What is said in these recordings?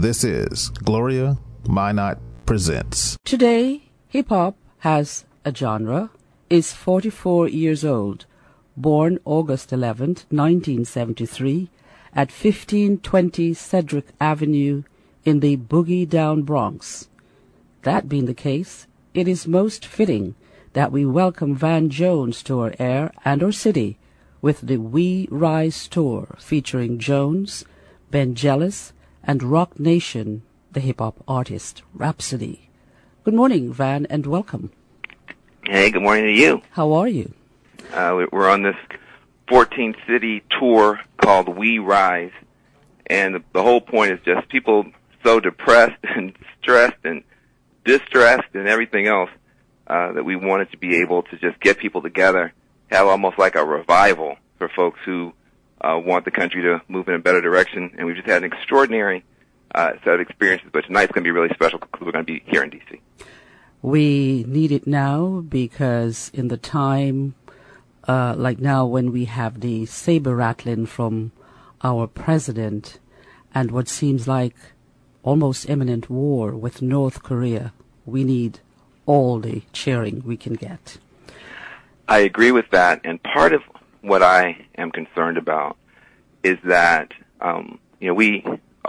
This is Gloria Minot Presents. Today, hip-hop has a genre, is 44 years old, born August 11th, 1973, at 1520 Cedric Avenue in the Boogie Down Bronx. That being the case, it is most fitting that we welcome Van Jones to our air and our city with the We Rise Tour featuring Jones, Ben Jealous, and Rock Nation, the hip-hop artist, Rhapsody. Good morning, Van, and welcome. Hey, good morning to you. How are you? We're on this 14-city tour called We Rise, and the whole point is just people so depressed and stressed and distressed and everything else that we wanted to be able to just get people together, have almost like a revival for folks who want the country to move in a better direction. And we've just had an extraordinary set of experiences, but tonight's going to be really special because we're going to be here in D.C. We need it now because in the time like now when we have the saber rattling from our president and what seems like almost imminent war with North Korea, we need all the cheering we can get. I agree with that, and part of what I am concerned about is that we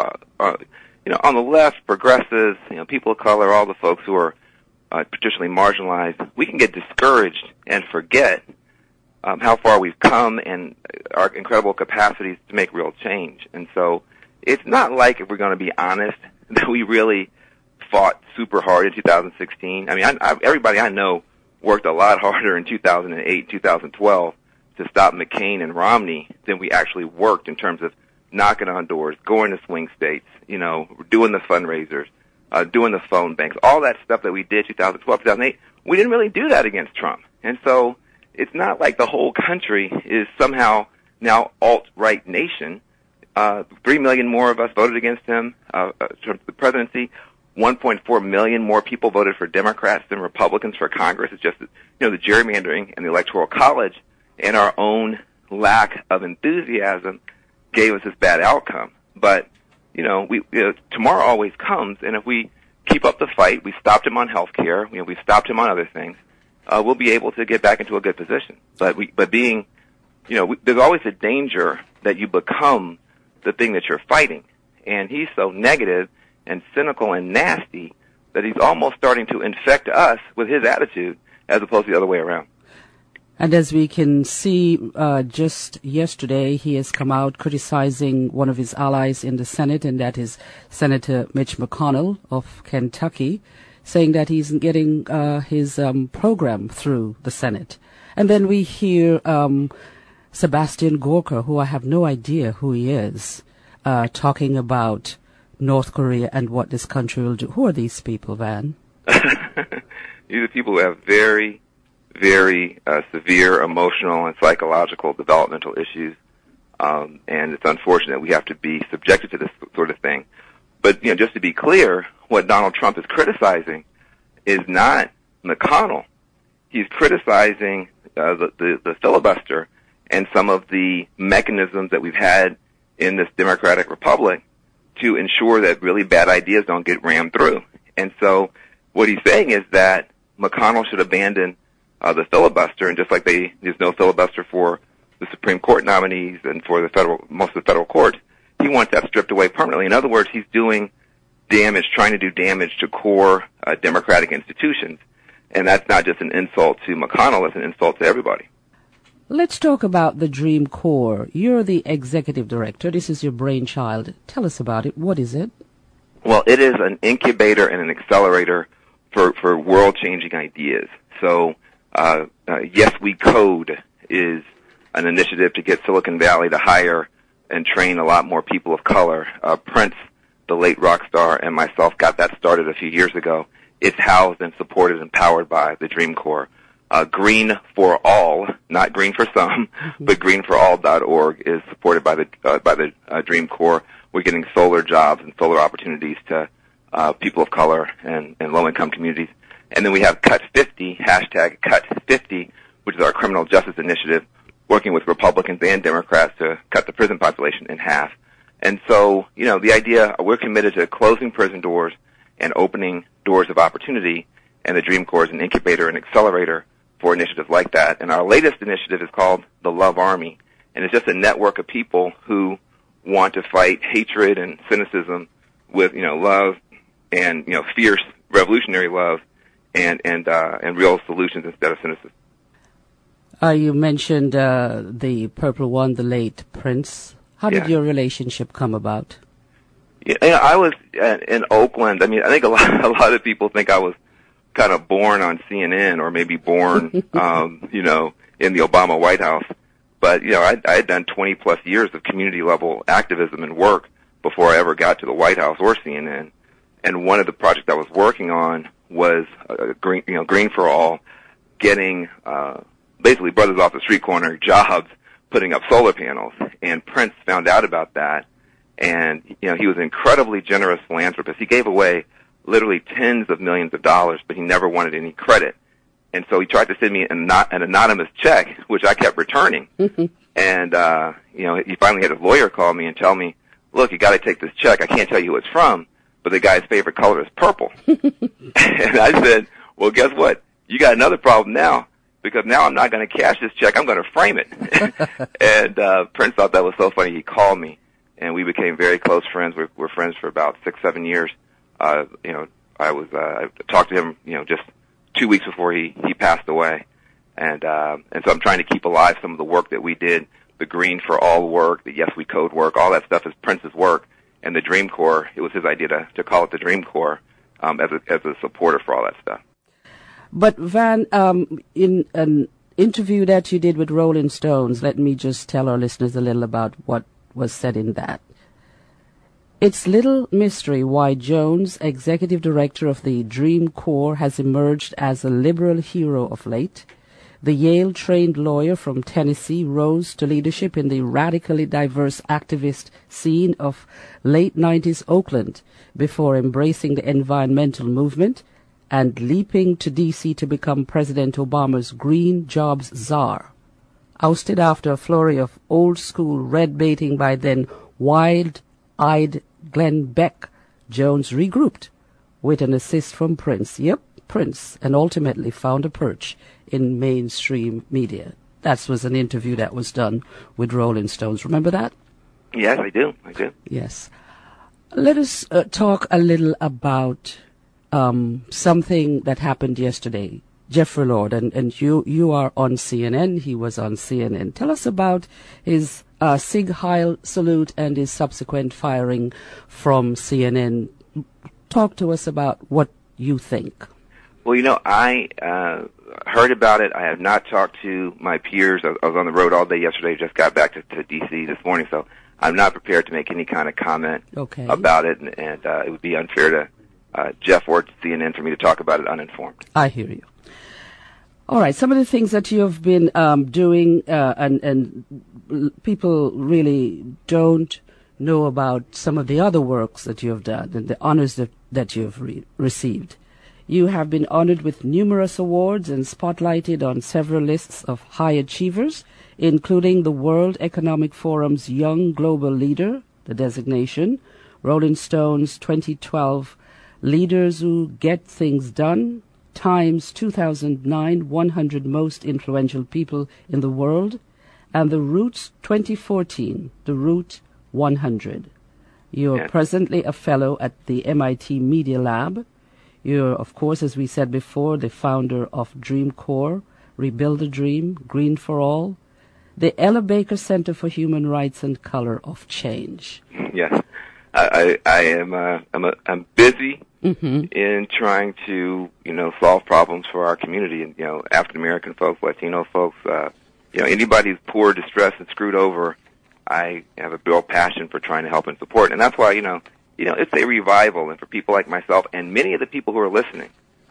on the left, progressives, people of color, all the folks who are traditionally marginalized, we can get discouraged and forget how far we've come and our incredible capacities to make real change. And so it's not like, if we're going to be honest, that we really fought super hard in 2016. I mean, everybody I know worked a lot harder in 2008, 2012 to stop McCain and Romney than we actually worked in terms of knocking on doors, going to swing states, doing the fundraisers, doing the phone banks, all that stuff that we did 2012, 2008. We didn't really do that against Trump. And so it's not like the whole country is somehow now alt-right nation. 3 million more of us voted against him for the presidency. 1.4 million more people voted for Democrats than Republicans for Congress. It's just, the gerrymandering and the Electoral College and our own lack of enthusiasm gave us this bad outcome. But, tomorrow always comes, and if we keep up the fight, we stopped him on health care, we've stopped him on other things, we'll be able to get back into a good position. But there's always a danger that you become the thing that you're fighting. And he's so negative and cynical and nasty that he's almost starting to infect us with his attitude as opposed to the other way around. And as we can see, just yesterday, he has come out criticizing one of his allies in the Senate, and that is Senator Mitch McConnell of Kentucky, saying that he's getting his program through the Senate. And then we hear Sebastian Gorka, who I have no idea who he is, talking about North Korea and what this country will do. Who are these people, Van? These are people who have very, very severe emotional and psychological developmental issues, and it's unfortunate we have to be subjected to this sort of thing. But, just to be clear, what Donald Trump is criticizing is not McConnell. He's criticizing the filibuster and some of the mechanisms that we've had in this democratic republic to ensure that really bad ideas don't get rammed through. And so what he's saying is that McConnell should abandon the filibuster, and just like there's no filibuster for the Supreme Court nominees and for most of the federal courts, he wants that stripped away permanently. In other words, he's doing damage, trying to do damage to core democratic institutions. And that's not just an insult to McConnell, it's an insult to everybody. Let's talk about the Dream Corps. You're the executive director. This is your brainchild. Tell us about it. What is it? Well, it is an incubator and an accelerator for world-changing ideas. So, Yes We Code is an initiative to get Silicon Valley to hire and train a lot more people of color. Prince, the late rock star, and myself got that started a few years ago. It's housed and supported and powered by the Dream Corps. Green for All, not green for some, but greenforall.org is supported by the Dream Corps. We're getting solar jobs and solar opportunities to people of color and low-income communities. And then we have Cut 50, hashtag Cut 50, which is our criminal justice initiative, working with Republicans and Democrats to cut the prison population in half. And so, the idea, we're committed to closing prison doors and opening doors of opportunity, and the Dream Corps is an incubator and accelerator for initiatives like that. And our latest initiative is called the Love Army, and it's just a network of people who want to fight hatred and cynicism with, love and, fierce revolutionary love and real solutions instead of cynicism. You mentioned the Purple One, the late Prince. How did your relationship come about? Yeah, I was in Oakland. I mean, I think a lot of people think I was kind of born on CNN or maybe born, in the Obama White House. But, I had done 20-plus years of community-level activism and work before I ever got to the White House or CNN. And one of the projects I was working on was Green for All, getting basically brothers off the street corner jobs putting up solar panels. And Prince found out about that. And, he was an incredibly generous philanthropist. He gave away literally tens of millions of dollars, but he never wanted any credit. And so he tried to send me an anonymous check, which I kept returning. And, he finally had his lawyer call me and tell me, look, you got to take this check. I can't tell you who it's from, but the guy's favorite color is purple. And I said, well, guess what? You got another problem now, because now I'm not going to cash this check. I'm going to frame it. And Prince thought that was so funny. He called me, and we became very close friends. We're friends for about 6-7 years. I talked to him, just 2 weeks before he passed away. And so I'm trying to keep alive some of the work that we did, the Green for All work, the Yes We Code work, all that stuff is Prince's work. And the Dream Corps, it was his idea to call it the Dream Corps, as a supporter for all that stuff. But Van, in an interview that you did with Rolling Stones, let me just tell our listeners a little about what was said in that. It's little mystery why Jones, executive director of the Dream Corps, has emerged as a liberal hero of late. The Yale-trained lawyer from Tennessee rose to leadership in the radically diverse activist scene of late 90s Oakland before embracing the environmental movement and leaping to D.C. to become President Obama's Green Jobs Czar. Ousted after a flurry of old-school red-baiting by then wild-eyed Glenn Beck, Jones regrouped with an assist from Prince. Yep, Prince, and ultimately found a perch in mainstream media. That was an interview that was done with Rolling Stones. Remember that? Yes, I do. Yes. Let us talk a little about something that happened yesterday. Jeffrey Lord, and you are on CNN. He was on CNN. Tell us about his Sieg Heil salute and his subsequent firing from CNN. Talk to us about what you think. Well, I heard about it. I have not talked to my peers. I was on the road all day yesterday. Just got back to D.C. this morning, so I'm not prepared to make any kind of comment about it, and it would be unfair to Jeff or to CNN for me to talk about it uninformed. I hear you. All right, some of the things that you have been doing, and people really don't know about some of the other works that you have done and the honors that you have received. You have been honored with numerous awards and spotlighted on several lists of high achievers, including the World Economic Forum's Young Global Leader, the designation, Rolling Stone's 2012 Leaders Who Get Things Done, Time's 2009 100 Most Influential People in the World, and the Roots 2014, the Root 100. You're presently a fellow at the MIT Media Lab. You're, of course, as we said before, the founder of Dream Corps, Rebuild a Dream, Green for All, the Ella Baker Center for Human Rights and Color of Change. Yes, I'm busy in trying to, solve problems for our community, and African American folks, Latino folks, anybody who's poor, distressed, and screwed over. I have a real passion for trying to help and support, and that's why it's a revival, and for people like myself and many of the people who are listening,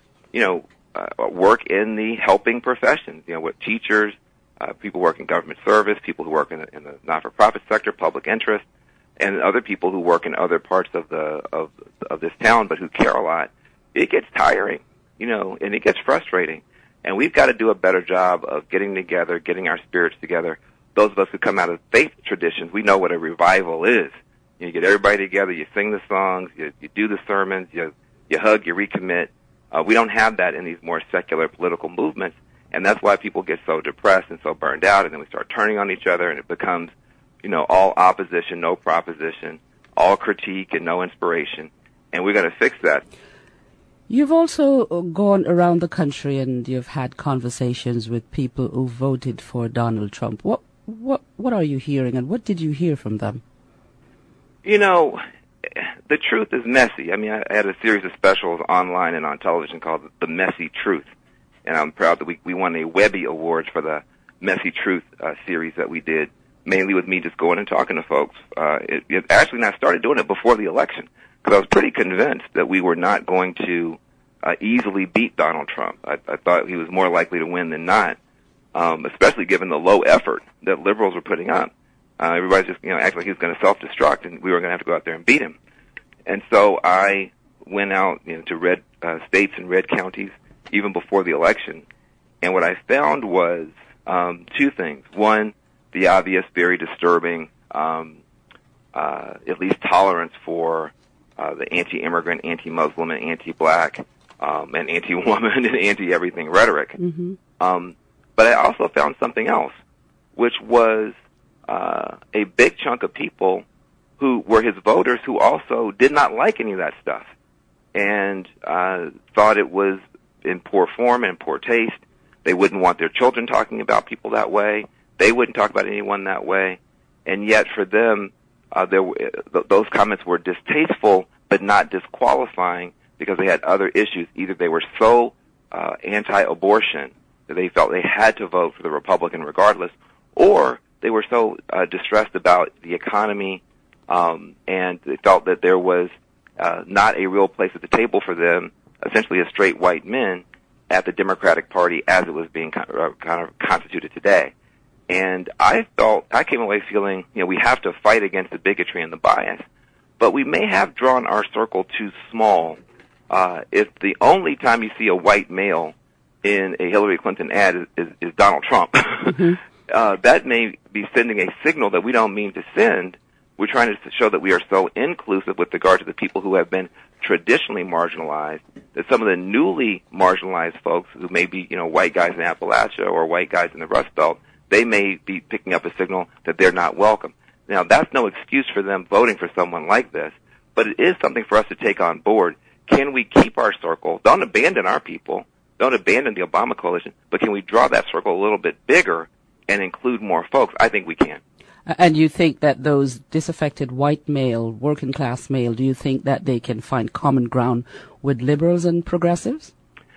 work in the helping professions, with teachers, people who work in government service, people who work in the not-for-profit sector, public interest, and other people who work in other parts of this town, but who care a lot. It gets tiring, and it gets frustrating, and we've got to do a better job of getting together, getting our spirits together. Those of us who come out of faith traditions, we know what a revival is. You get everybody together, you sing the songs, you do the sermons, you hug, you recommit. We don't have that in these more secular political movements, and that's why people get so depressed and so burned out, and then we start turning on each other, and it becomes, all opposition, no proposition, all critique and no inspiration, and we're going to fix that. You've also gone around the country and you've had conversations with people who voted for Donald Trump. What are you hearing, and what did you hear from them? The truth is messy. I mean, I had a series of specials online and on television called The Messy Truth, and I'm proud that we won a Webby Award for the Messy Truth series that we did, mainly with me just going and talking to folks. Actually, I started doing it before the election, because I was pretty convinced that we were not going to easily beat Donald Trump. I thought he was more likely to win than not, especially given the low effort that liberals were putting up. Everybody just, acted like he was going to self-destruct, and we were going to have to go out there and beat him. And so I went out to red states and red counties even before the election, and what I found was two things. One, the obvious, very disturbing, at least tolerance for the anti-immigrant, anti-Muslim, and anti-black, and anti-woman, and anti-everything rhetoric. Mm-hmm. But I also found something else, which was a big chunk of people who were his voters who also did not like any of that stuff and thought it was in poor form and poor taste. They wouldn't want their children talking about people that way. They wouldn't talk about anyone that way. And yet for them, those comments were distasteful but not disqualifying because they had other issues. Either they were so anti-abortion that they felt they had to vote for the Republican regardless, or they were so distressed about the economy and they felt that there was not a real place at the table for them, essentially as straight white men, at the Democratic Party as it was being kind of constituted today. And I came away feeling, we have to fight against the bigotry and the bias, but we may have drawn our circle too small. If the only time you see a white male in a Hillary Clinton ad is Donald Trump, mm-hmm. That may be sending a signal that we don't mean to send. We're trying to show that we are so inclusive with regard to the people who have been traditionally marginalized, that some of the newly marginalized folks who may be, white guys in Appalachia or white guys in the Rust Belt, they may be picking up a signal that they're not welcome. Now, that's no excuse for them voting for someone like this, but it is something for us to take on board. Can we keep our circle? Don't abandon our people. Don't abandon the Obama coalition, but can we draw that circle a little bit bigger and include more folks? I think we can. And you think that those disaffected white male, working class male, do you think that they can find common ground with liberals and progressives?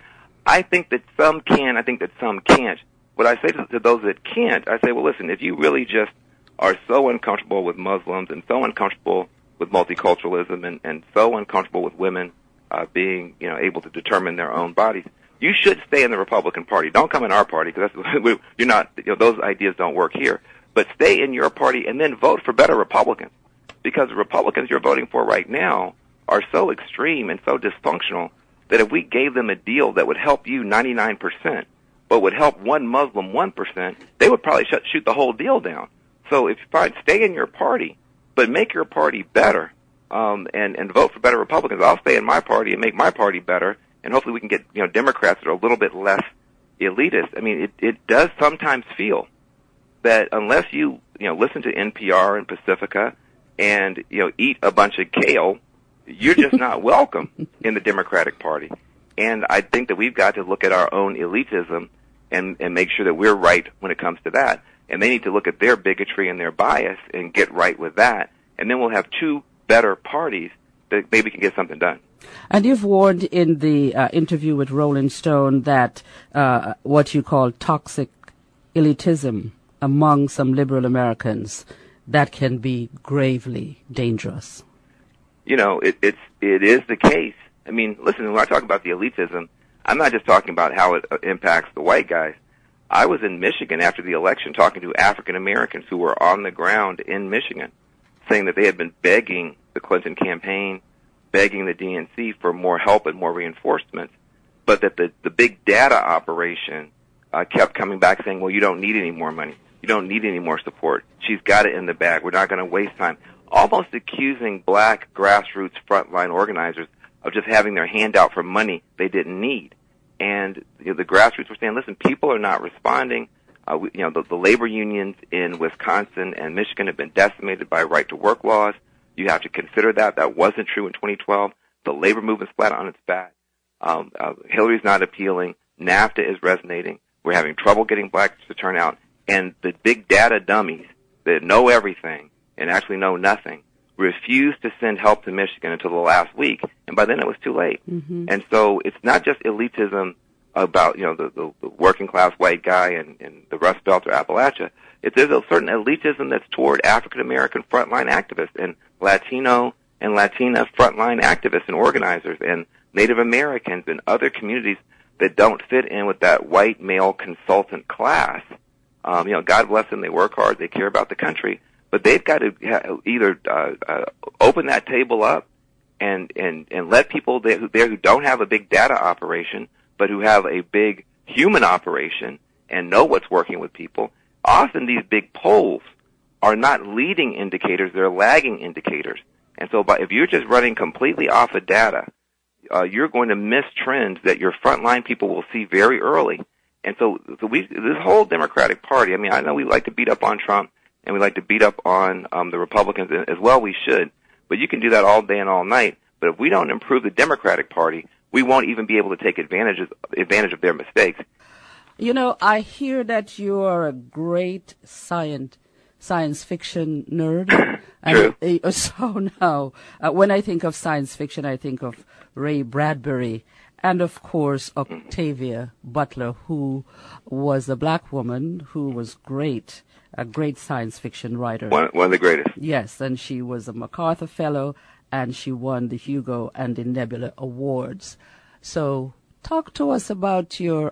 I think that some can. I think that some can't. What I say to those that can't, I say, well, listen, if you really just are so uncomfortable with Muslims and so uncomfortable with multiculturalism and so uncomfortable with women being, able to determine their own bodies, you should stay in the Republican Party. Don't come in our party because you're not. Those ideas don't work here. But stay in your party and then vote for better Republicans, because the Republicans you're voting for right now are so extreme and so dysfunctional that if we gave them a deal that would help you 99%, but would help one Muslim 1%, they would probably shoot the whole deal down. So if you find, stay in your party, but make your party better, and vote for better Republicans. I'll stay in my party and make my party better, and hopefully we can get Democrats that are a little bit less elitist. I mean, it does sometimes feel that unless you listen to NPR and Pacifica and eat a bunch of kale, you're just not welcome in the Democratic Party. And I think that we've got to look at our own elitism and make sure that we're right when it comes to that. And they need to look at their bigotry and their bias and get right with that. And then we'll have two better parties that maybe can get something done. And you've warned in the interview with Rolling Stone that what you call toxic elitism among some liberal Americans, that can be gravely dangerous. It is the case. I mean, listen, when I talk about the elitism, I'm not just talking about how it impacts the white guys. I was in Michigan after the election talking to African Americans who were on the ground in Michigan, saying that they had been begging the Clinton campaign, begging the DNC for more help and more reinforcements, but that the big data operation kept coming back saying, well, you don't need any more money. You don't need any more support. She's got it in the bag. We're not going to waste time. almost accusing black grassroots frontline organizers of just having their hand out for money they didn't need. And the grassroots were saying, listen, people are not responding. The labor unions in Wisconsin and Michigan have been decimated by right-to-work laws. You have to consider that. That wasn't true in 2012. The labor movement's flat on its back. Hillary's not appealing. NAFTA is resonating. We're having trouble getting blacks to turn out. And the big data dummies that know everything and actually know nothing refused to send help to Michigan until the last week. And by then it was too late. Mm-hmm. And so it's not just elitism about, the working class white guy in the Rust Belt or Appalachia. There's a certain elitism that's toward African American frontline activists and Latino and Latina frontline activists and organizers and Native Americans and other communities that don't fit in with that white male consultant class. God bless them, they work hard, they care about the country, but they've got to either open that table up and let people there who don't have a big data operation, but who have a big human operation and know what's working with people. Often these big polls are not leading indicators, they're lagging indicators. And so if you're just running completely off of data, you're going to miss trends that your frontline people will see very early. And so this whole Democratic Party, I know we like to beat up on Trump and we like to beat up on the Republicans as well, we should. But you can do that all day and all night. But if we don't improve the Democratic Party, we won't even be able to take advantage of their mistakes. I hear that you are a great science fiction nerd. True. So now, when I think of science fiction, I think of Ray Bradbury and, of course, Octavia Butler, who was a black woman who was great, a great science fiction writer. One of the greatest. Yes, and she was a MacArthur Fellow, and she won the Hugo and the Nebula Awards. So talk to us about your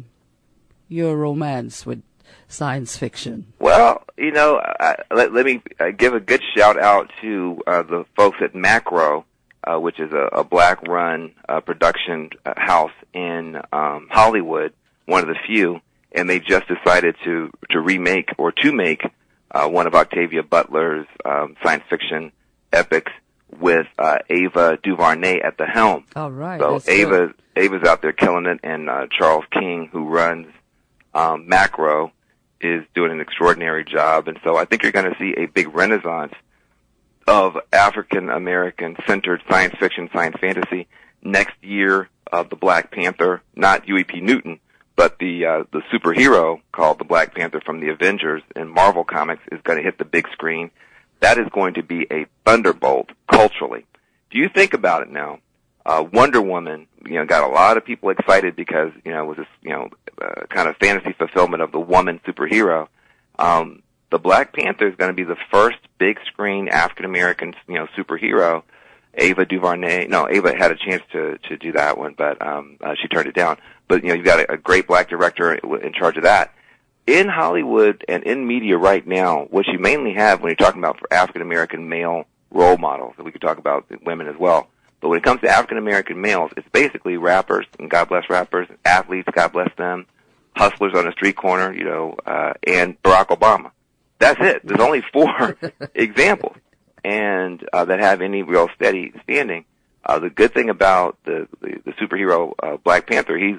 romance with science fiction. Well, let me give a good shout out to the folks at Macro, which is a black-run production house in Hollywood, one of the few, and they just decided to make one of Octavia Butler's science fiction epics with Ava DuVernay at the helm. All right. So Ava's out there killing it, and Charles King, who runs Macro, is doing an extraordinary job. And so I think you're going to see a big renaissance of African-American centered science fiction, science fantasy. Next year, the Black Panther, not Huey P. Newton, but the superhero called the Black Panther from the Avengers in Marvel Comics is going to hit the big screen. That is going to be a thunderbolt culturally. Do you think about it now? Wonder Woman, got a lot of people excited because, it was this, kind of fantasy fulfillment of the woman superhero. The Black Panther is going to be the first big screen African American, superhero. Ava had a chance to do that one, but she turned it down. But you've got a great black director in charge of that. In Hollywood and in media right now, what you mainly have when you're talking about for African American male role models, and we could talk about women as well. But when it comes to African American males, it's basically rappers, and God bless rappers, athletes, God bless them, hustlers on the street corner, and Barack Obama. That's it. There's only 4 examples, and that have any real steady standing. The good thing about the superhero Black Panther, he's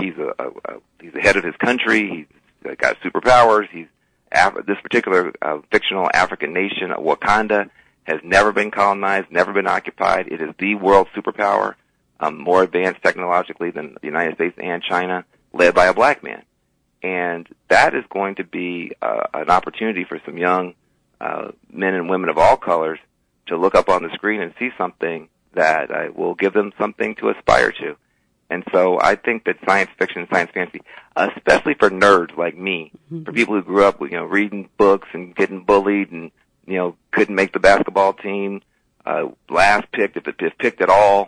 the head of his country. He's got superpowers. This particular fictional African nation, Wakanda, has never been colonized, never been occupied. It is the world superpower, more advanced technologically than the United States and China, led by a black man. And that is going to be an opportunity for some young men and women of all colors to look up on the screen and see something that will give them something to aspire to. And so I think that science fiction, science fantasy, especially for nerds like me, for people who grew up with, reading books and getting bullied and, couldn't make the basketball team, last picked, if picked at all,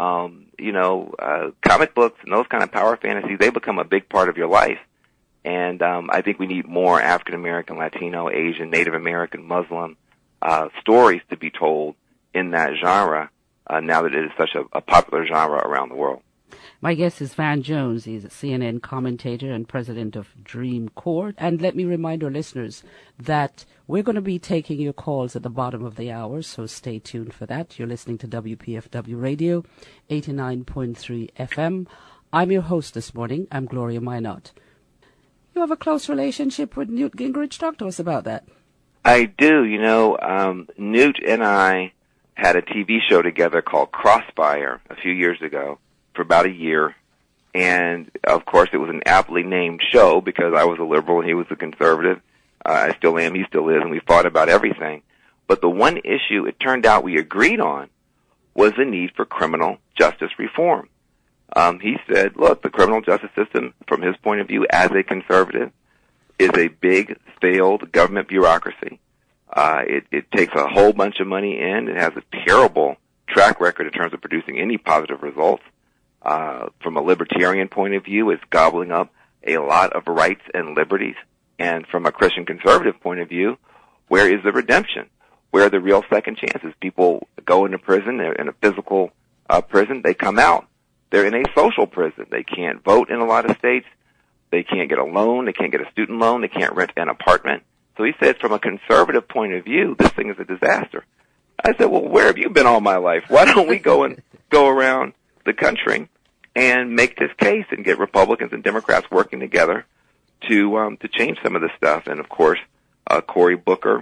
comic books and those kind of power fantasies, they become a big part of your life. And I think we need more African American, Latino, Asian, Native American, Muslim stories to be told in that genre now that it is such a popular genre around the world. My guest is Van Jones. He's a CNN commentator and president of Dream Corps. And let me remind our listeners that we're going to be taking your calls at the bottom of the hour, so stay tuned for that. You're listening to WPFW Radio, 89.3 FM. I'm your host this morning. I'm Gloria Minot. You have a close relationship with Newt Gingrich. Talk to us about that. I do. Newt and I had a TV show together called Crossfire a few years ago for about a year. And, of course, it was an aptly named show because I was a liberal and he was a conservative. I still am, he still is, and we fought about everything. But the one issue it turned out we agreed on was the need for criminal justice reform. He said, look, the criminal justice system, from his point of view as a conservative, is a big, failed government bureaucracy. It takes a whole bunch of money in. It has a terrible track record in terms of producing any positive results. From a libertarian point of view, it's gobbling up a lot of rights and liberties. And from a Christian conservative point of view, where is the redemption? Where are the real second chances? People go into prison, they're in a physical prison, they come out. They're in a social prison. They can't vote in a lot of states. They can't get a loan. They can't get a student loan. They can't rent an apartment. So he said, from a conservative point of view, this thing is a disaster. I said, well, where have you been all my life? Why don't we go around the country and make this case and get Republicans and Democrats working together to change some of this stuff? And of course, Cory Booker,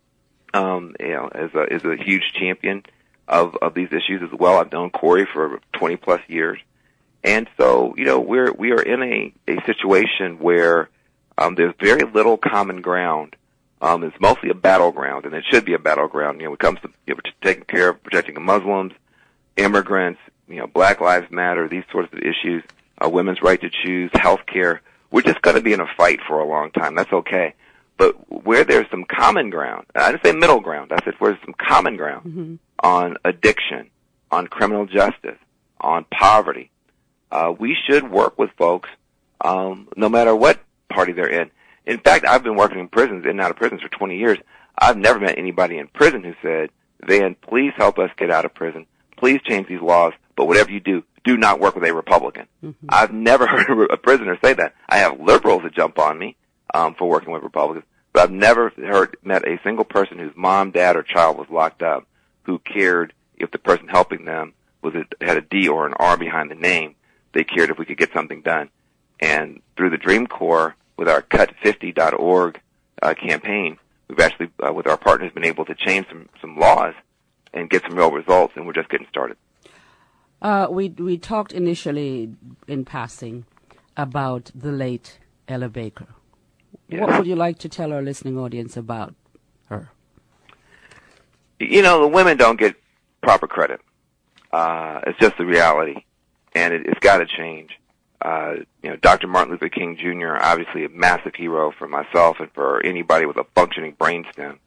is a huge champion of these issues as well. I've known Cory for 20 plus years. And so, we are in a situation where there's very little common ground. It's mostly a battleground, and it should be a battleground. When it comes to taking care of protecting Muslims, immigrants, Black Lives Matter, these sorts of issues, women's right to choose, health care. We're just going to be in a fight for a long time. That's okay. But where there's some common ground, I didn't say middle ground, I said where there's some common ground on addiction, on criminal justice, on poverty, we should work with folks no matter what party they're in. In fact, I've been working in prisons, in and out of prisons for 20 years. I've never met anybody in prison who said, Van, please help us get out of prison. Please change these laws, but whatever you do not work with a Republican. I've never heard a prisoner say that. I have liberals that jump on me for working with Republicans, but I've never met a single person whose mom, dad, or child was locked up who cared if the person helping them had a D or an R behind the name. They cared if we could get something done. And through the Dream Corps, with our cut50.org campaign, we've actually, with our partners, been able to change some laws and get some real results, and we're just getting started. We talked initially in passing about the late Ella Baker. Yes. What would you like to tell our listening audience about her? The women don't get proper credit. It's just the reality, and it's got to change. Dr. Martin Luther King Jr., obviously a massive hero for myself and for anybody with a functioning brainstem.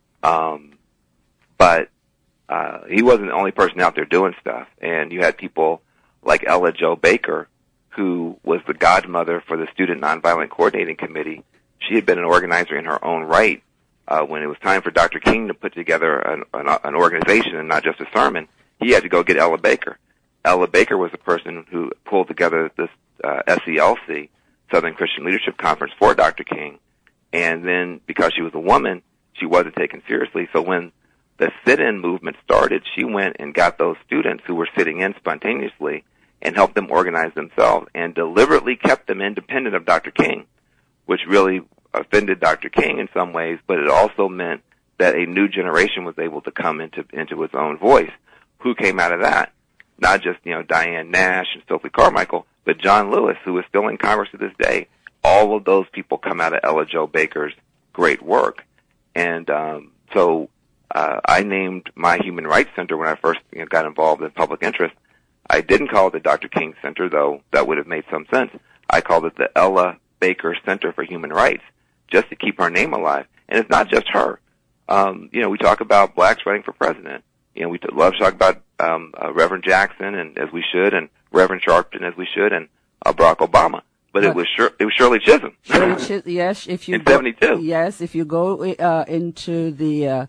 But he wasn't the only person out there doing stuff. And you had people like Ella Jo Baker, who was the godmother for the Student Nonviolent Coordinating Committee. She had been an organizer in her own right. When it was time for Dr. King to put together an organization and not just a sermon, he had to go get Ella Baker. Ella Baker was the person who pulled together this SCLC, Southern Christian Leadership Conference, for Dr. King. And then, because she was a woman, she wasn't taken seriously. So when the sit-in movement started, she went and got those students who were sitting in spontaneously and helped them organize themselves and deliberately kept them independent of Dr. King, which really offended Dr. King in some ways, but it also meant that a new generation was able to come into its own voice. Who came out of that? Not just, Diane Nash and Stokely Carmichael, but John Lewis, who is still in Congress to this day. All of those people come out of Ella Jo Baker's great work. And so I named my Human Rights Center when I first got involved in public interest. I didn't call it the Dr. King Center, though that would have made some sense. I called it the Ella Baker Center for Human Rights, just to keep our name alive. And it's not just her. We talk about blacks running for president. We love to talk about Reverend Jackson, and as we should, and Reverend Sharpton, as we should, and Barack Obama. But it was Shirley Chisholm. Yes, if you in 72. Yes, if you go into the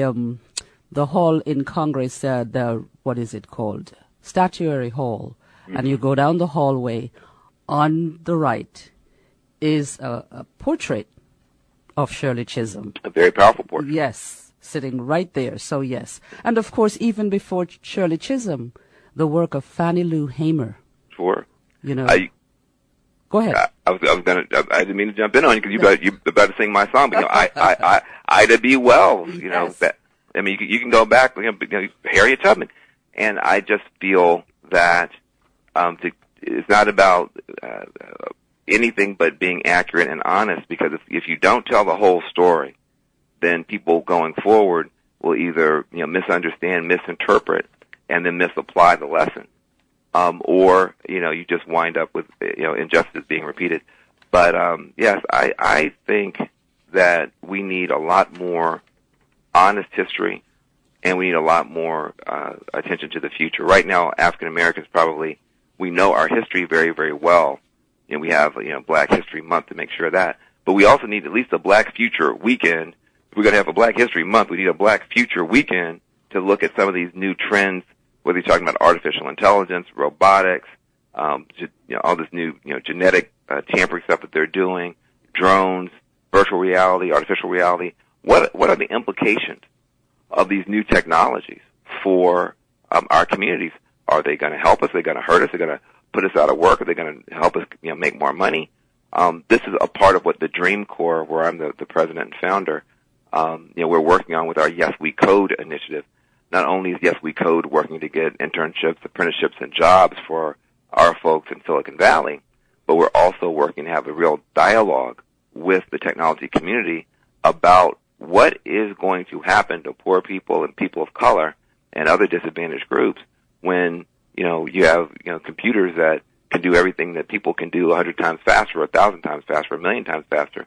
hall in Congress, what is it called? Statuary Hall. and you go down the hallway, on the right is a portrait of Shirley Chisholm. A very powerful portrait. Yes, sitting right there. So yes. And of course, even before Shirley Chisholm, the work of Fannie Lou Hamer. Sure. You know. Go ahead. I didn't mean to jump in on you because you about to sing my song, but you know, Ida B. Wells. You know, Yes. that, I mean, you can go back. You know, Harriet Tubman, and I just feel that it's not about anything but being accurate and honest. Because if you don't tell the whole story, then people going forward will either misunderstand, misinterpret, and then misapply the lesson. Or, you just wind up with, injustice being repeated. But, yes, I think that we need a lot more honest history, and we need a lot more, attention to the future. Right now, African Americans we know our history very, very well, and we have, Black History Month to make sure of that. But we also need at least a Black Future Weekend. If we're going to have a Black History Month, we need a Black Future Weekend to look at some of these new trends, whether you're talking about artificial intelligence, robotics, all this new, genetic tampering stuff that they're doing, drones, virtual reality, artificial reality. What are the implications of these new technologies for our communities? Are they going to help us? Are they going to hurt us? Are they going to put us out of work? Are they going to help us, make more money? This is a part of what the Dream Corps, where I'm the president and founder, we're working on with our Yes We Code initiative. Not only is Yes We Code working to get internships, apprenticeships, and jobs for our folks in Silicon Valley, but we're also working to have a real dialogue with the technology community about what is going to happen to poor people and people of color and other disadvantaged groups when, you have, computers that can do everything that people can do 100 times faster, 1,000 times faster, 1,000,000 times faster.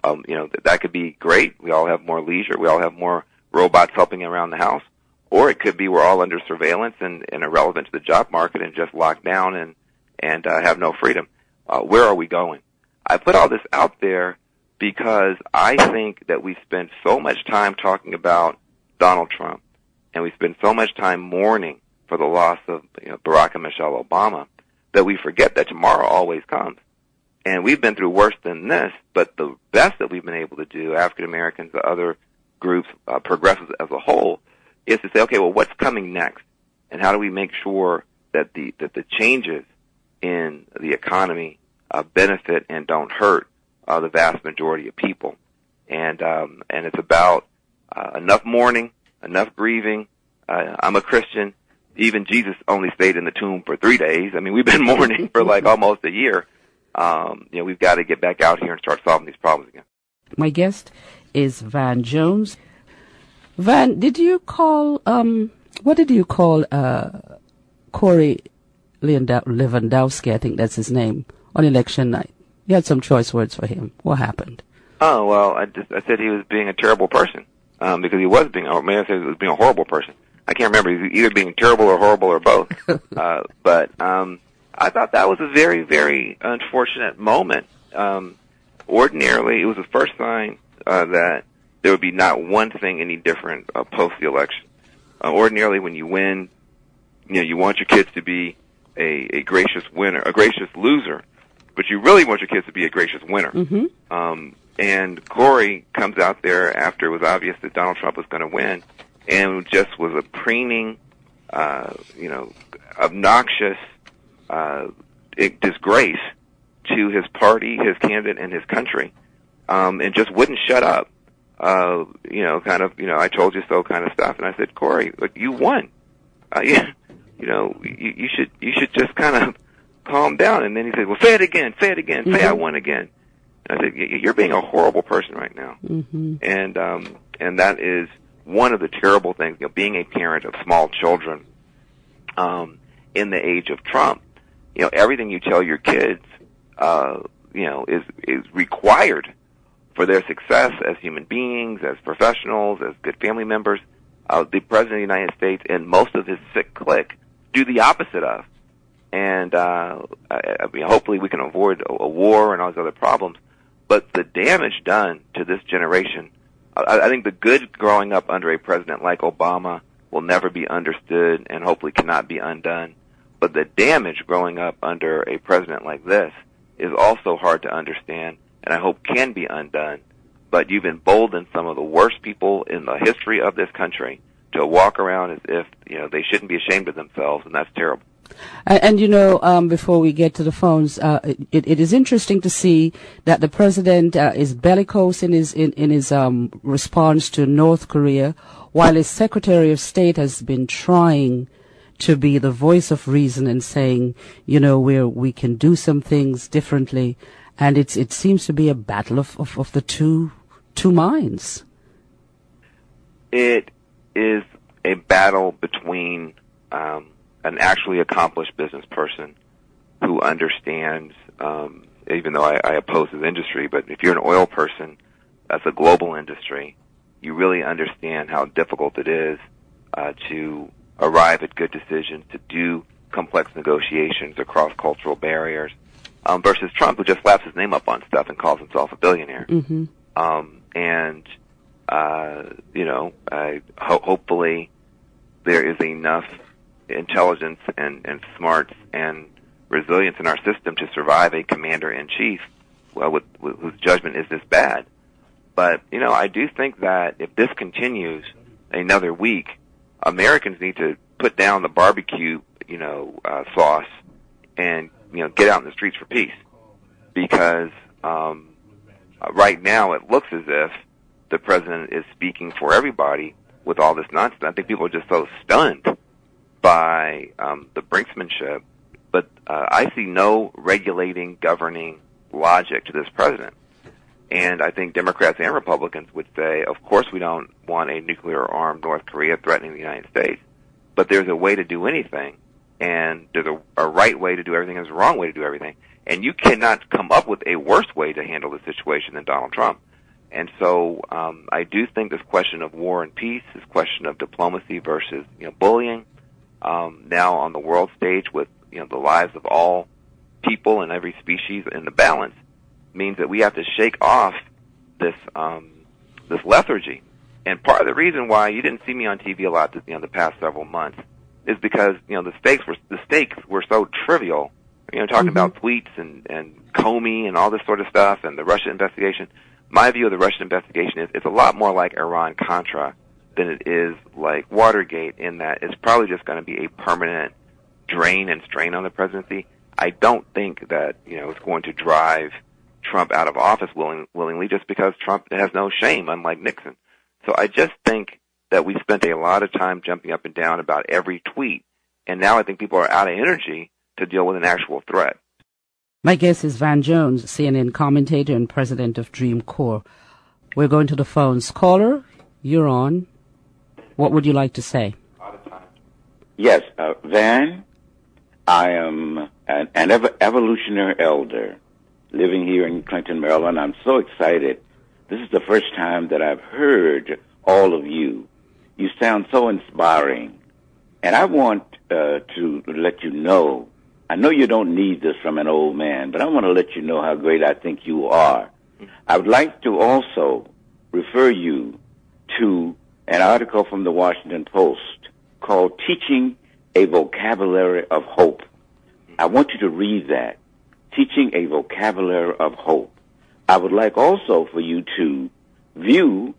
That could be great. We all have more leisure. We all have more robots helping around the house. Or it could be we're all under surveillance and irrelevant to the job market and just locked down and have no freedom. Where are we going? I put all this out there because I think that we spend so much time talking about Donald Trump, and we spend so much time mourning for the loss of Barack and Michelle Obama that we forget that tomorrow always comes. And we've been through worse than this, but the best that we've been able to do, African Americans, the other groups, progressives as a whole, is to say, okay, well, what's coming next, and how do we make sure that the changes in the economy benefit and don't hurt the vast majority of people, and it's about enough mourning, enough grieving. I'm a Christian. Even Jesus only stayed in the tomb for 3 days. I mean, we've been mourning for like almost a year. We've got to get back out here and start solving these problems again. My guest is Van Jones. Van, did you call, what did you call Corey Lewandowski, I think that's his name, on election night? You had some choice words for him. What happened? Oh, well, I said he was being a terrible person, because he was being, or maybe I said he was being a horrible person. I can't remember. He was either being terrible or horrible or both. But I thought that was a very, very unfortunate moment. Ordinarily, it was the first sign that there would be not one thing any different post the election. Ordinarily, when you win, you want your kids to be a gracious winner, a gracious loser, but you really want your kids to be a gracious winner. Mm-hmm. And Corey comes out there after it was obvious that Donald Trump was going to win, and just was a preening, obnoxious disgrace to his party, his candidate, and his country, and just wouldn't shut up. I told you so kind of stuff. And I said, Corey, look, you won. You should just kind of calm down. And then he said, well, say it again, mm-hmm. Say I won again. And I said, you're being a horrible person right now. Mm-hmm. And that is one of the terrible things, being a parent of small children, in the age of Trump. Everything you tell your kids, is required for their success as human beings, as professionals, as good family members. The President of the United States and most of his sick clique do the opposite of. And hopefully we can avoid a war and all these other problems. But the damage done to this generation, I think the good growing up under a president like Obama will never be understood and hopefully cannot be undone. But the damage growing up under a president like this is also hard to understand, and I hope can be undone. But you've emboldened some of the worst people in the history of this country to walk around as if, they shouldn't be ashamed of themselves, and that's terrible. And before we get to the phones, it is interesting to see that the president is bellicose in his response to North Korea, while his Secretary of State has been trying to be the voice of reason and saying, we can do some things differently, and it seems to be a battle of the two minds. It is a battle between an actually accomplished business person who understands, even though I oppose his industry, but if you're an oil person, that's a global industry, you really understand how difficult it is to arrive at good decisions, to do complex negotiations across cultural barriers, versus Trump, who just slaps his name up on stuff and calls himself a billionaire. Mm-hmm. Hopefully there is enough intelligence and smarts and resilience in our system to survive a commander-in-chief whose judgment is this bad. But, I do think that if this continues another week, Americans need to put down the barbecue, sauce and, get out in the streets for peace. Because right now it looks as if the president is speaking for everybody with all this nonsense. I think people are just so stunned by the brinksmanship. But I see no regulating, governing logic to this president. And I think Democrats and Republicans would say, of course we don't want a nuclear-armed North Korea threatening the United States, but there's a way to do anything, and there's a right way to do everything, and there's a wrong way to do everything. And you cannot come up with a worse way to handle the situation than Donald Trump. And so I do think this question of war and peace, this question of diplomacy versus bullying, now on the world stage with the lives of all people and every species in the balance, means that we have to shake off this lethargy. And part of the reason why you didn't see me on TV a lot the past several months is because the stakes were so trivial. Talking about tweets and Comey and all this sort of stuff and the Russia investigation. My view of the Russian investigation is it's a lot more like Iran-Contra than it is like Watergate, in that it's probably just going to be a permanent drain and strain on the presidency. I don't think that it's going to drive Trump out of office willingly, just because Trump has no shame, unlike Nixon. So I just think that we spent a lot of time jumping up and down about every tweet, and now I think people are out of energy to deal with an actual threat. My guest is Van Jones, CNN commentator and president of Dream Corps. We're going to the phones. Caller, you're on. What would you like to say? Yes, Van, I am an evolutionary elder living here in Clinton, Maryland. I'm so excited. This is the first time that I've heard all of you. You sound so inspiring. And I want to let you know, I know you don't need this from an old man, but I want to let you know how great I think you are. I would like to also refer you to an article from the Washington Post called Teaching a Vocabulary of Hope. I want you to read that. Teaching a Vocabulary of Hope. I would like also for you to view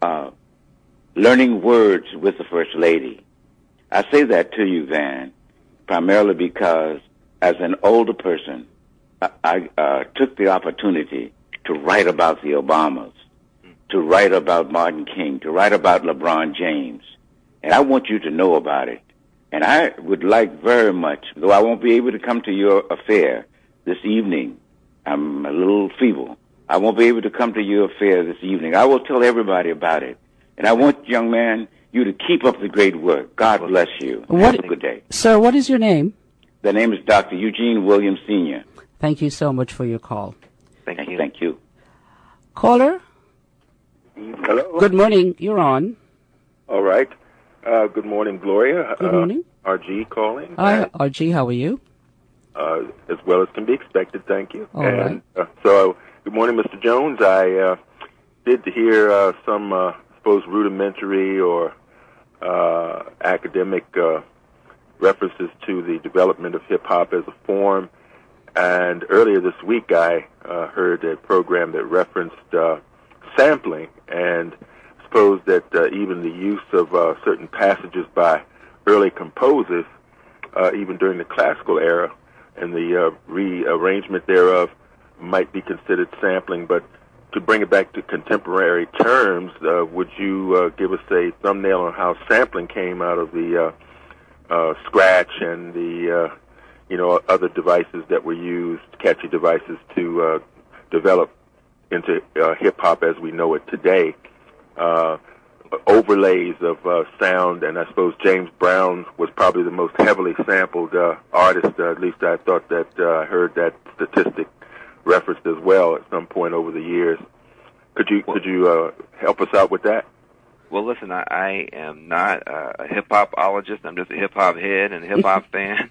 Learning Words with the First Lady. I say that to you, Van, primarily because as an older person, I took the opportunity to write about the Obamas, to write about Martin King, to write about LeBron James. And I want you to know about it. And I would like very much, though I won't be able to come to your affair this evening, I'm a little feeble, I won't be able to come to your affair this evening. I will tell everybody about it. And I want, young man, you to keep up the great work. God bless you. Have a good day. Sir, what is your name? The name is Dr. Eugene Williams, Sr. Thank you so much for your call. Thank you. Thank you. Caller? Hello. Good morning. You're on. All right. Good morning, Gloria. Good morning. RG calling. Hi, RG. How are you? As well as can be expected, thank you. All right. So, good morning, Mr. Jones. I did hear some, I suppose, rudimentary or academic references to the development of hip-hop as a form. And earlier this week, I heard a program that referenced sampling, and suppose that even the use of certain passages by early composers, even during the classical era, and the rearrangement thereof might be considered sampling. But to bring it back to contemporary terms, would you give us a thumbnail on how sampling came out of the scratch and the other devices that were used, catchy devices, to develop into hip-hop as we know it today? Overlays of sound, and I suppose James Brown was probably the most heavily sampled artist. At least I thought that I heard that statistic referenced as well at some point over the years. Could you help us out with that? Well, listen, I am not a hip-hopologist. I'm just a hip-hop head and a hip-hop fan.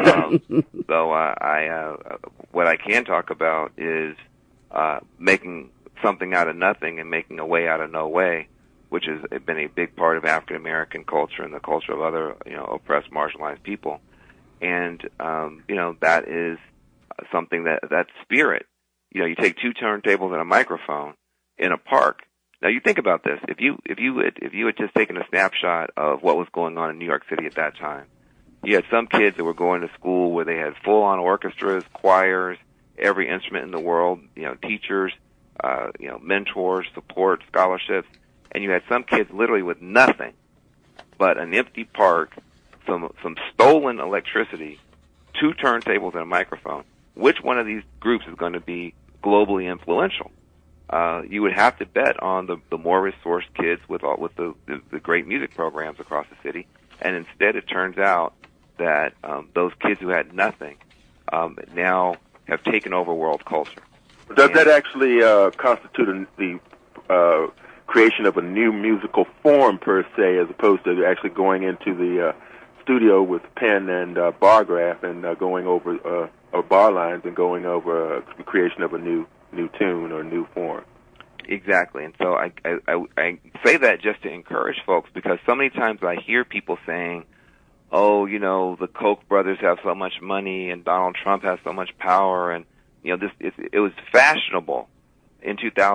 What I can talk about is making something out of nothing and making a way out of no way, which has been a big part of African American culture and the culture of other, oppressed, marginalized people. And, that is something that spirit. You take two turntables and a microphone in a park. Now you think about this. If you had just taken a snapshot of what was going on in New York City at that time, you had some kids that were going to school where they had full-on orchestras, choirs, every instrument in the world, teachers, mentors, support, scholarships, and you had some kids literally with nothing but an empty park, some stolen electricity, two turntables and a microphone. Which one of these groups is going to be globally influential? You would have to bet on the more resourced kids with the great music programs across the city, and instead it turns out that those kids who had nothing now have taken over world culture. Does that actually constitute the creation of a new musical form per se, as opposed to actually going into the studio with pen and bar graph and going over or bar lines and going over the creation of a new tune or new form? Exactly, and so I say that just to encourage folks, because so many times I hear people saying, "Oh, the Koch brothers have so much money and Donald Trump has so much power," and it was fashionable in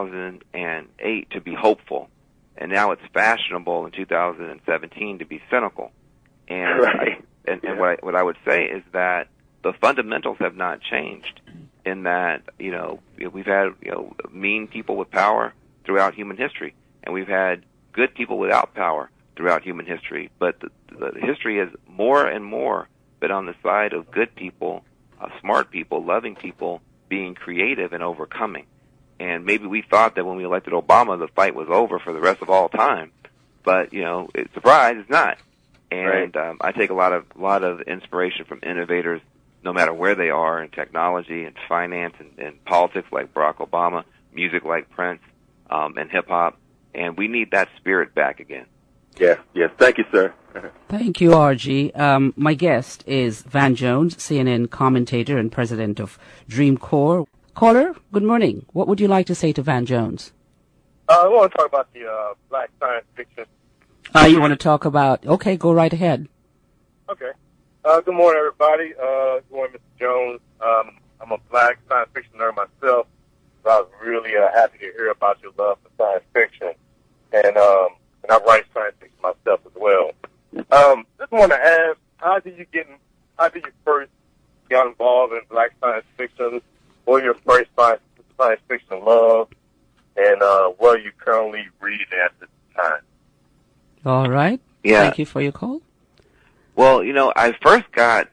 2008 to be hopeful, and now it's fashionable in 2017 to be cynical. And right. What I would say is that the fundamentals have not changed. In that, we've had, mean people with power throughout human history, and we've had good people without power throughout human history. But the history has more and more been on the side of good people, smart people, loving people, being creative and overcoming. And maybe we thought that when we elected Obama, the fight was over for the rest of all time. But, surprise, it's not. And right. I take a lot of inspiration from innovators, no matter where they are, in technology and finance and politics like Barack Obama, music like Prince, and hip-hop. And we need that spirit back again. Yes. Thank you, sir. Thank you, RG. My guest is Van Jones, CNN commentator and president of Dream Corps. Caller, good morning. What would you like to say to Van Jones? I want to talk about the black science fiction. You want to talk about... Okay, go right ahead. Okay. Good morning, everybody. Good morning, Mr. Jones. I'm a black science fiction nerd myself, so I was really happy to hear about your love for science fiction. And I write science fiction myself as well. Just want to ask, how did you first get involved in black science fiction? What your first science fiction love? And what are you currently reading at this time? All right. Yeah. Thank you for your call. Well, I first got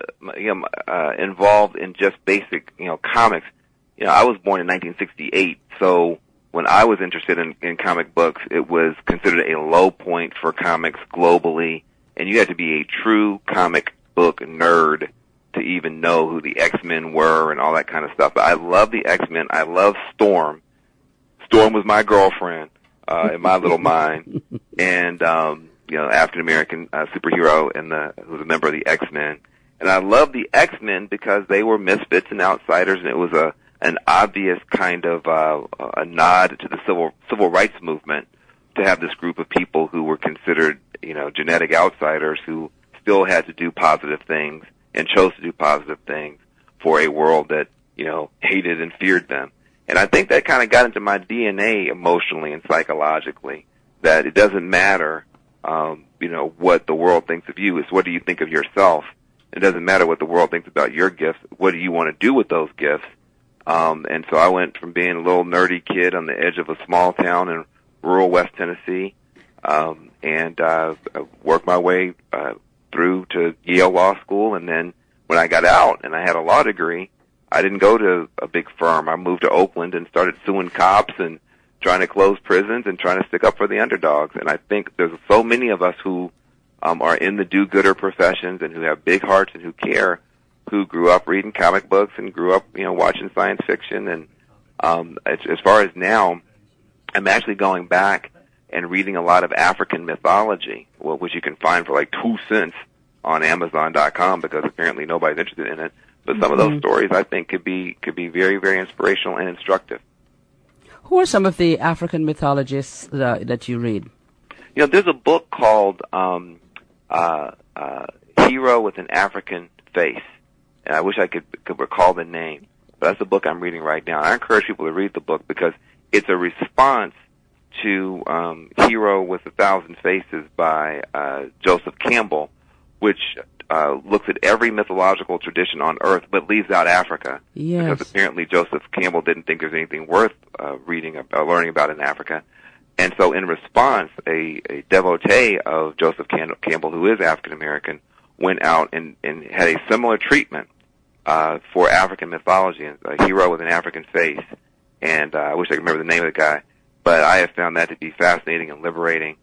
involved in just basic, comics. I was born in 1968, so when I was interested in comic books, it was considered a low point for comics globally, and you had to be a true comic book nerd to even know who the X-Men were and all that kind of stuff. But I love the X-Men. I love Storm. Storm was my girlfriend in my little mind, and African American superhero who was a member of the X-Men. And I love the X-Men because they were misfits and outsiders, and it was an obvious kind of a nod to the civil rights movement to have this group of people who were considered genetic outsiders who still had to do positive things and chose to do positive things for a world that, hated and feared them. And I think that kind of got into my DNA emotionally and psychologically, that it doesn't matter, what the world thinks of you. It's what do you think of yourself. It doesn't matter what the world thinks about your gifts. What do you want to do with those gifts? And so I went from being a little nerdy kid on the edge of a small town in rural West Tennessee, and worked my way through to Yale Law School. And then when I got out and I had a law degree, I didn't go to a big firm. I moved to Oakland and started suing cops and trying to close prisons and trying to stick up for the underdogs. And I think there's so many of us who are in the do-gooder professions and who have big hearts and who care, who grew up reading comic books and grew up, watching science fiction. And as far as now, I'm actually going back and reading a lot of African mythology, which you can find for like 2 cents on Amazon.com, because apparently nobody's interested in it. But some of those stories, I think, could be very, very inspirational and instructive. Who are some of the African mythologists that you read? There's a book called Hero with an African Face, and I wish I could recall the name. But that's the book I'm reading right now. I encourage people to read the book because it's a response to Hero with 1,000 Faces by Joseph Campbell, which looks at every mythological tradition on Earth but leaves out Africa. Yes. Because apparently Joseph Campbell didn't think there's anything worth reading or learning about in Africa. And so in response, a devotee of Joseph Campbell, who is African American, went out and had a similar treatment for African mythology, a Hero with an African Face. And I wish I could remember the name of the guy, but I have found that to be fascinating and liberating.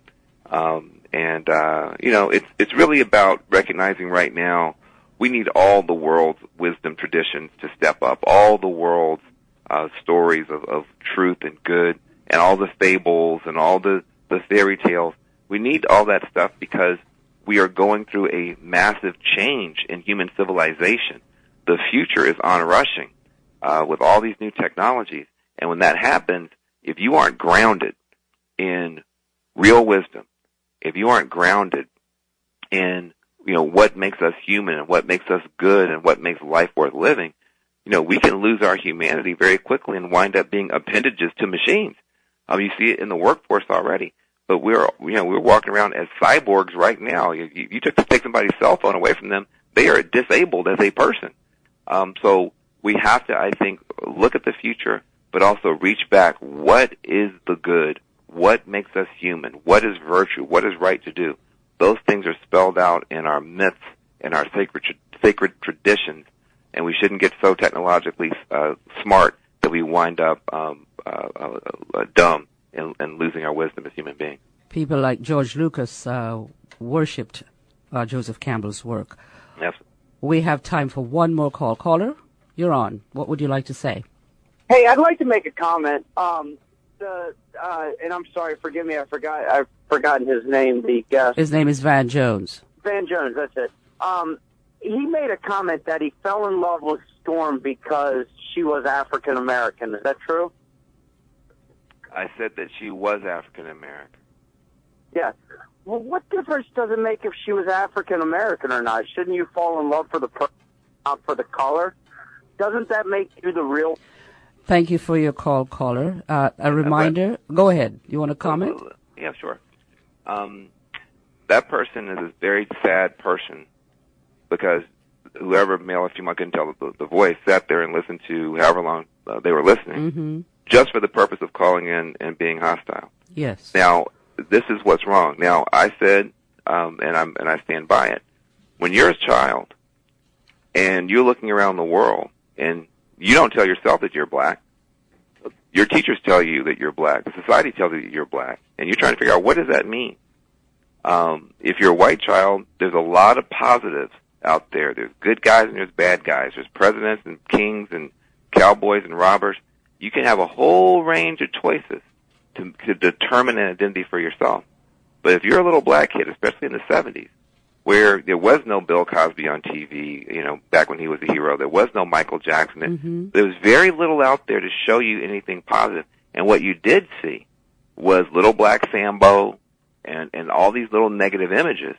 It's really about recognizing right now we need all the world's wisdom traditions to step up, all the world's stories of truth and good, and all the fables and all the fairy tales. We need all that stuff because we are going through a massive change in human civilization. The future is onrushing with all these new technologies. And when that happens, if you aren't grounded in real wisdom, if you aren't grounded in, what makes us human and what makes us good and what makes life worth living, we can lose our humanity very quickly and wind up being appendages to machines. You see it in the workforce already, but we're walking around as cyborgs right now. You just take somebody's cell phone away from them, they are disabled as a person. So we have to, I think, look at the future, but also reach back. What is the good? What makes us human? What is virtue? What is right to do? Those things are spelled out in our myths and our sacred traditions, and we shouldn't get so technologically smart that we wind up dumb and losing our wisdom as human beings. People like George Lucas worshipped Joseph Campbell's work. Yes. We have time for one more call. Caller, you're on. What would you like to say? Hey, I'd like to make a comment. And I'm sorry, forgive me, I've forgotten his name. The guest. His name is Van Jones. Van Jones, that's it. He made a comment that he fell in love with Storm because she was African American. Is that true? I said that she was African American. Yeah. Well, what difference does it make if she was African American or not? Shouldn't you fall in love for the person, not for the color? Doesn't that make you the real? Thank you for your call, caller. A reminder. Go ahead. You want to comment? Yeah, sure. That person is a very sad person because whoever, male or female, I couldn't tell the voice, sat there and listened to however long they were listening, just for the purpose of calling in and being hostile. Yes. Now, this is what's wrong. Now, I said, and I stand by it. When you're a child and you're looking around the world and you don't tell yourself that you're black, your teachers tell you that you're black, the society tells you that you're black, and you're trying to figure out what does that mean. If you're a white child, there's a lot of positives out there. There's good guys and there's bad guys. There's presidents and kings and cowboys and robbers. You can have a whole range of choices to determine an identity for yourself. But if you're a little black kid, especially in the 70s, where there was no Bill Cosby on TV, back when he was a hero, there was no Michael Jackson, there was very little out there to show you anything positive. And what you did see was little black Sambo and all these little negative images.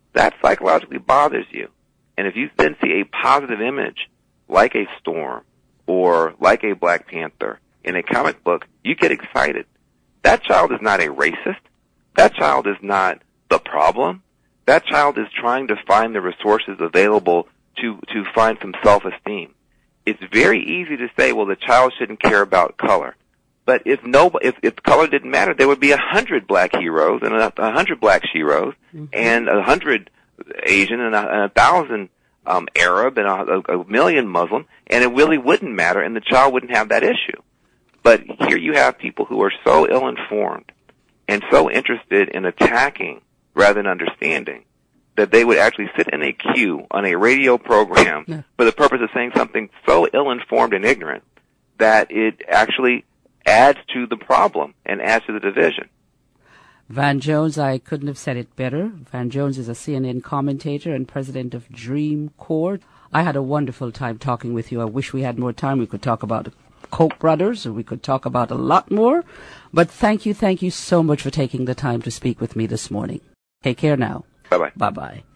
that psychologically bothers you. And if you then see a positive image, like a storm or like a Black Panther in a comic book, you get excited. That child is not a racist. That child is not the problem. That child is trying to find the resources available to find some self-esteem. It's very easy to say, well, the child shouldn't care about color. But if color didn't matter, there would be 100 black heroes and 100 black sheroes, and 100 Asian and 1,000 Arab and a million Muslim, and it really wouldn't matter, and the child wouldn't have that issue. But here you have people who are so ill-informed and so interested in attacking rather than understanding that they would actually sit in a queue on a radio program for the purpose of saying something so ill-informed and ignorant that it actually adds to the problem and adds to the division. Van Jones, I couldn't have said it better. Van Jones is a CNN commentator and president of Dream Corps. I had a wonderful time talking with you. I wish we had more time. We could talk about Koch brothers, or we could talk about a lot more. But thank you so much for taking the time to speak with me this morning. Take care now. Bye-bye. Bye-bye.